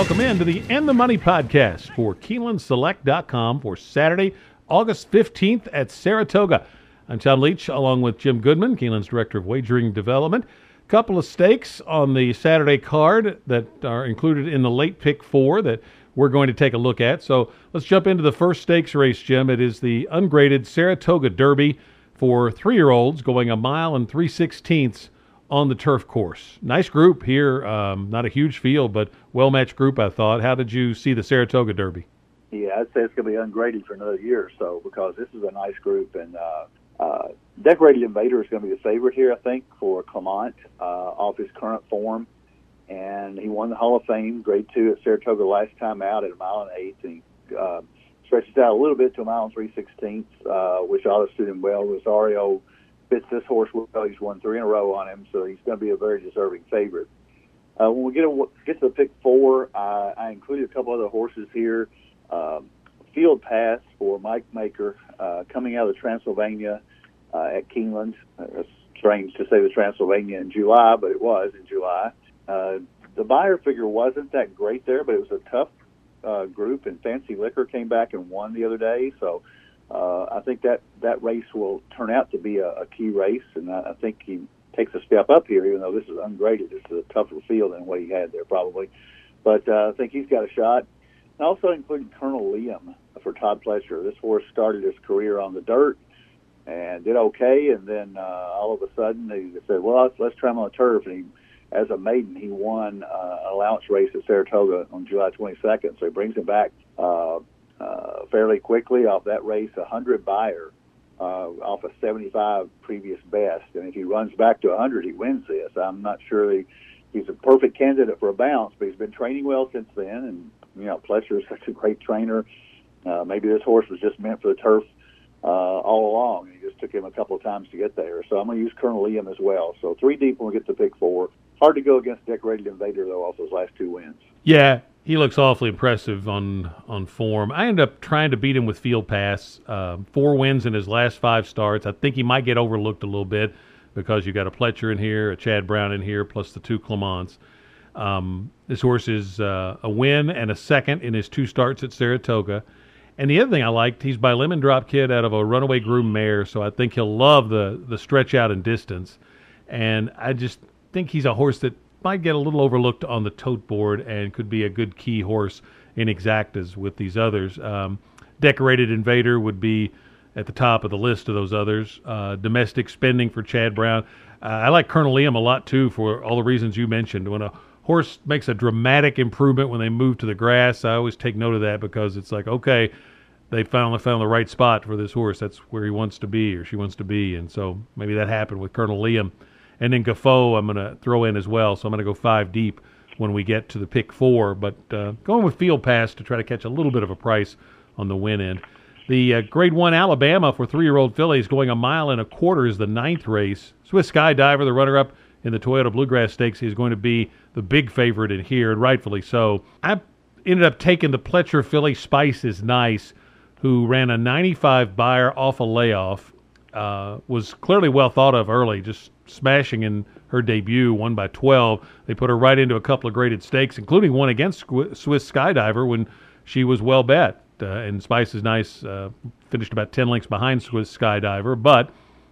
Welcome in to the End the Money podcast for KeenelandSelect.com for Saturday, August 15th at Saratoga. I'm Tom Leach, along with Jim Goodman, Keeneland's Director of Wagering Development. A couple of stakes on the Saturday card that are included in the late pick four that we're going to take a look at. So let's jump into the first stakes race, Jim. It is the ungraded Saratoga Derby for 3-year-olds going 1 mile and 3/16 on the turf course. Nice group here. Not a huge field, but well-matched group, I thought. How did you see the Saratoga Derby? Yeah, I'd say it's going to be ungraded for another year or so because this is a nice group. And Decorated Invader is going to be the favorite here, I think, for Clement off his current form. And he won the Hall of Fame, Grade 2 at Saratoga last time out at 1 mile and 8. And he stretches out a little bit to 1 mile and 3/16, which ought to suit him well. Rosario fits this horse well. He's won 3 in a row on him, so he's going to be a very deserving favorite. When we get to the pick four, I included a couple other horses here. Field Pass for Mike Maker, coming out of Transylvania at Keeneland. It's strange to say the Transylvania in July, but it was in July. The buyer figure wasn't that great there, but it was a tough group, and Fancy Liquor came back and won the other day, so I think that race will turn out to be a key race, and I think he takes a step up here, even though this is ungraded. This is a tougher field than what he had there probably. But I think he's got a shot. I also included Colonel Liam for Todd Pletcher. This horse started his career on the dirt and did okay, and then all of a sudden he said, well, let's try him on the turf. And as a maiden, he won an allowance race at Saratoga on July 22nd, so he brings him back fairly quickly off that race, 100 buyer, off a 75 previous best. And if he runs back to 100, he wins this. I'm not sure he's a perfect candidate for a bounce, but he's been training well since then. And, Pletcher is such a great trainer. Maybe this horse was just meant for the turf all along, and he just took him a couple of times to get there. So I'm going to use Colonel Liam as well. So 3 deep when we get to pick four. Hard to go against Decorated Invader, though, off those last 2 wins. Yeah, he looks awfully impressive on form. I ended up trying to beat him with Field Pass. 4 wins in his last 5 starts. I think he might get overlooked a little bit because you got a Pletcher in here, a Chad Brown in here, plus the 2 Clements. This horse is a win and a second in his 2 starts at Saratoga. And the other thing I liked, he's by Lemon Drop Kid out of a runaway groom mare, so I think he'll love the stretch out and distance. And I just think he's a horse that might get a little overlooked on the tote board and could be a good key horse in exactas with these others. Decorated Invader would be at the top of the list of those others. Domestic Spending for Chad Brown. I like Colonel Liam a lot, too, for all the reasons you mentioned. When a horse makes a dramatic improvement when they move to the grass, I always take note of that because it's like, okay, they finally found the right spot for this horse. That's where he wants to be or she wants to be. And so maybe that happened with Colonel Liam. And then Gaffoe I'm going to throw in as well, so I'm going to go 5 deep when we get to the pick 4. But going with Field Pass to try to catch a little bit of a price on the win end. The Grade 1 Alabama for 3-year-old fillies going 1 mile and a quarter is the 9th race. Swiss Skydiver, the runner-up in the Toyota Bluegrass Stakes, is going to be the big favorite in here, and rightfully so. I ended up taking the Pletcher filly Spice is Nice, who ran a 95 buyer off a layoff. Was clearly well thought of early, just smashing in her debut, won by 12. They put her right into a couple of graded stakes, including one against Swiss Skydiver when she was well bet. And Spice is Nice finished about 10 lengths behind Swiss Skydiver, but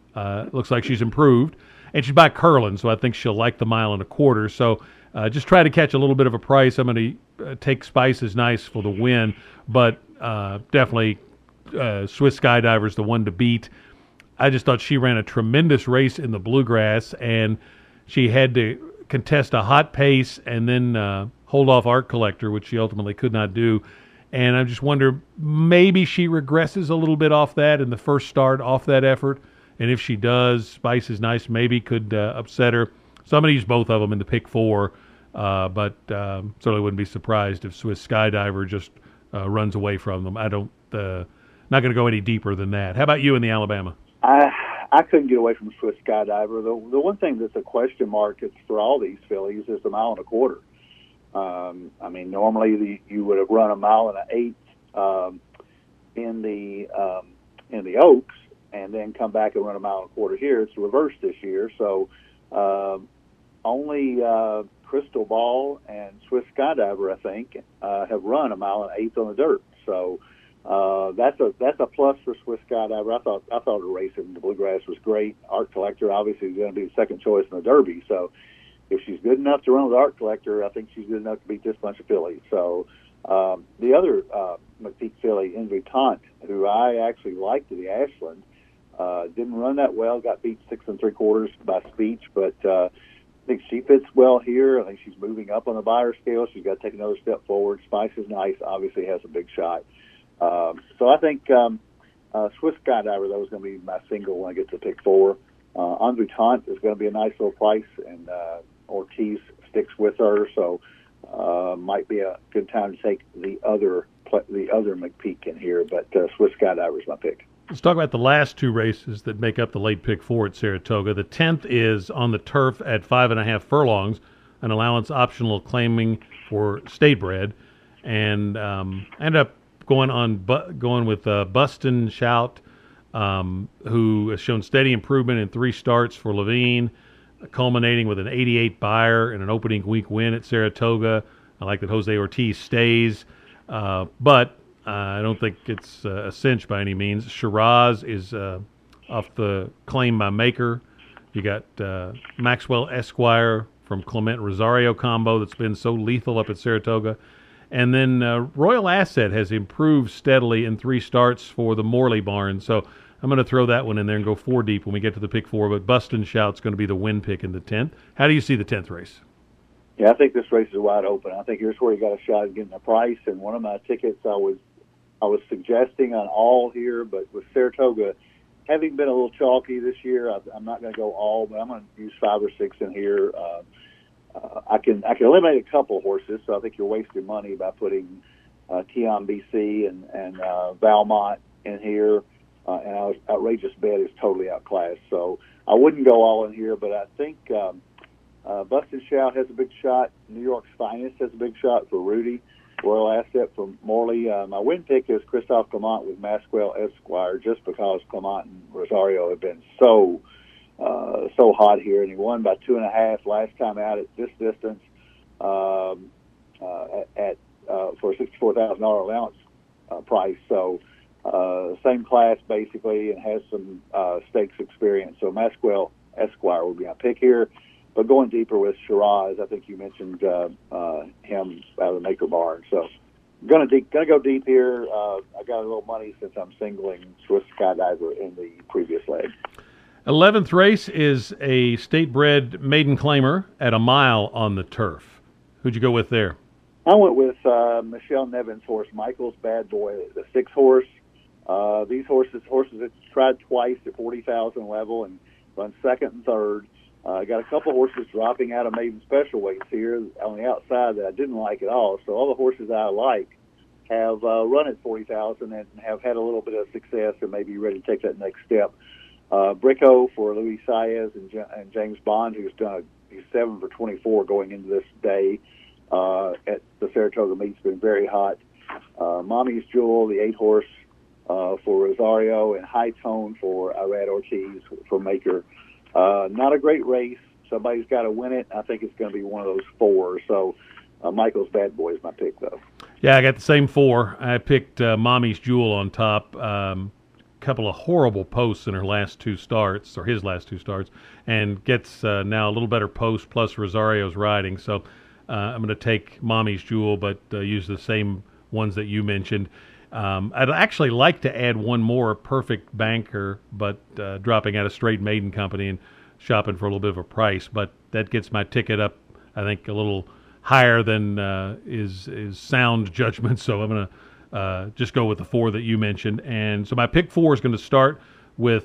looks like she's improved. And she's by Curlin, so I think she'll like the 1 mile and a quarter. So just try to catch a little bit of a price. I'm going to take Spice is Nice for the win, but definitely Swiss Skydiver's the one to beat. I just thought she ran a tremendous race in the Bluegrass, and she had to contest a hot pace and then hold off Art Collector, which she ultimately could not do. And I just wonder, maybe she regresses a little bit off that in the first start, off that effort. And if she does, Spice is Nice maybe could upset her. So I'm going to use both of them in the pick 4, but certainly wouldn't be surprised if Swiss Skydiver just runs away from them. Not going to go any deeper than that. How about you in the Alabama? I couldn't get away from Swiss Skydiver. The one thing that's a question mark is for all these fillies is the 1 mile and a quarter. Normally you would have run 1 mile and an 8 in the Oaks, and then come back and run 1 mile and a quarter here. It's reversed this year, so only Crystal Ball and Swiss Skydiver, I think, have run 1.8 miles on the dirt. So that's a plus for Swiss Skydiver. I thought the race in the Bluegrass was great. Art Collector obviously is going to be the second choice in the Derby. So if she's good enough to run with Art Collector, I think she's good enough to beat this bunch of fillies. So the other McPeak filly, Invitante, who I actually liked at the Ashland, didn't run that well. Got beat 6 3/4 by Speech, but I think she fits well here. I think she's moving up on the buyer scale. She's got to take another step forward. Spice is nice. Obviously has a big shot. So I think Swiss Skydiver, though, is going to be my single when I get to pick 4. Invitante is going to be a nice little price, and Ortiz sticks with her, so might be a good time to take the other McPeak in here. But Swiss Skydiver is my pick. Let's talk about the last 2 races that make up the late pick 4 at Saratoga. The 10th is on the turf at 5.5 furlongs, an allowance optional claiming for state bred, and end up going with Bustin Shout, who has shown steady improvement in 3 starts for Levine, culminating with an 88 buyer and an opening week win at Saratoga. I like that Jose Ortiz stays, but I don't think it's a cinch by any means. Shiraz is off the claim by Maker. You got Maxwell Esquire from Clement Rosario combo that's been so lethal up at Saratoga. And then Royal Asset has improved steadily in 3 starts for the Morley barn. So I'm going to throw that one in there and go 4 deep when we get to the pick 4. But Bustin Shout's going to be the win pick in the 10th. How do you see the 10th race? Yeah, I think this race is wide open. I think here's where you got a shot at getting a price. And one of my tickets I was suggesting on all here, but with Saratoga having been a little chalky this year, I'm not going to go all, but I'm going to use 5 or 6 in here. I can eliminate a couple horses, so I think you're wasting money by putting Tion BC and Valmont in here. And our outrageous bet is totally outclassed, so I wouldn't go all in here. But I think Bustin Shout has a big shot. New York's Finest has a big shot for Rudy. Royal Asset for Morley. My win pick is Christophe Clement with Maxwell Esquire, just because Clement and Rosario have been so hot here, and he won by 2.5 last time out at this distance for a $64,000 allowance price. So same class basically, and has some stakes experience. So Maxwell Esquire would be my pick here. But going deeper with Shiraz, I think you mentioned him out of the Maker barn. So gonna go deep here. I got a little money since I'm singling Swiss Skydiver in the previous leg. 11th race is a state-bred maiden claimer at 1 mile on the turf. Who'd you go with there? I went with Michelle Nevin's horse, Michael's Bad Boy, the 6 horse. These horses that tried twice at 40,000 level and run second and third. Got a couple horses dropping out of maiden special weights here on the outside that I didn't like at all. So all the horses I like have run at 40,000 and have had a little bit of success and may be ready to take that next step. Bricko for Luis Saez and James Bond, who's he's 7 for 24 going into this day at the Saratoga meet's been very hot. Mommy's Jewel, the 8 horse for Rosario, and High Tone for Irad Ortiz for Maker. Not a great race. Somebody's got to win it. I think it's going to be one of those 4. So Michael's Bad Boy is my pick, though. Yeah, I got the same 4. I picked Mommy's Jewel on top. Couple of horrible posts in her last 2 starts, or his last 2 starts, and gets now a little better post plus Rosario's riding. So I'm going to take Mommy's Jewel, but use the same ones that you mentioned. I'd actually like to add one more, Perfect Banker, but dropping out of Straight Maiden Company and shopping for a little bit of a price. But that gets my ticket up, I think, a little higher than is sound judgment. So I'm going to just go with the 4 that you mentioned. And so my pick 4 is going to start with,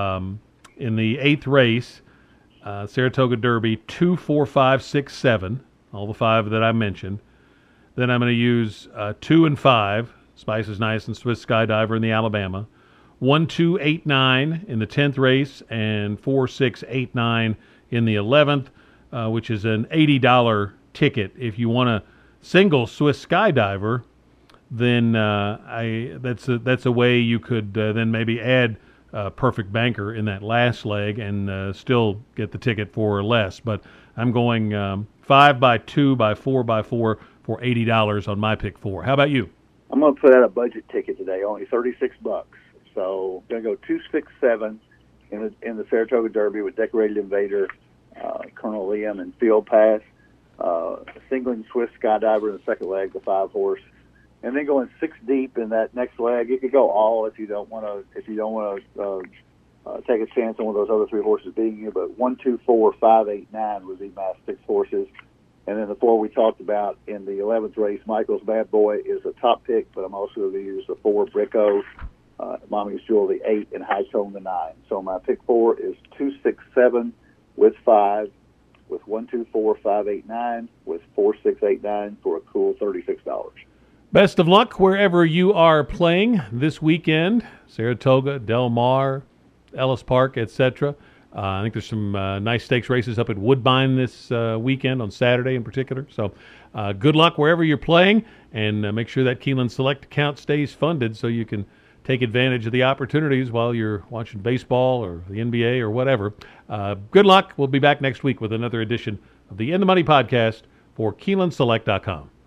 in the 8th race, Saratoga Derby, 2, 4, 5, 6, 7, all the 5 that I mentioned. Then I'm going to use 2 and 5, Spice is Nice and Swiss Skydiver in the Alabama. 1, 2, 8, 9 in the 10th race, and 4, 6, 8, 9 in the 11th, which is an $80 ticket. If you want to single Swiss Skydiver, then that's a way you could then maybe add Perfect Banker in that last leg and still get the ticket for less. But I'm going 5x2 by 4x4 for $80 on my pick 4. How about you? I'm going to put out a budget ticket today, only $36. So I'm going to go 267 in the Saratoga Derby with Decorated Invader, Colonel Liam, and Field Pass. Singling Swiss Skydiver in the second leg, the 5-horse, and then going 6 deep in that next leg. You could go all if you don't want to take a chance on one of those other 3 horses beating you. But 1, 2, 4, 5, 8, 9 was the mass 6 horses, and then the 4 we talked about in the 11th race. Michael's Bad Boy is a top pick, but I'm also going to use the 4 Bricko, Mommy's Jewel the 8, and High Tone the 9. So my pick 4 is 267 with 5. With 1, 2, 4, 5, 8, 9, with 4, 6, 8, 9 for a cool $36. Best of luck wherever you are playing this weekend. Saratoga, Del Mar, Ellis Park, etc. I think there's some nice stakes races up at Woodbine this weekend on Saturday in particular. So good luck wherever you're playing, and make sure that Keeneland Select account stays funded so you can take advantage of the opportunities while you're watching baseball or the NBA or whatever. Good luck. We'll be back next week with another edition of the In the Money podcast for KeenelandSelect.com.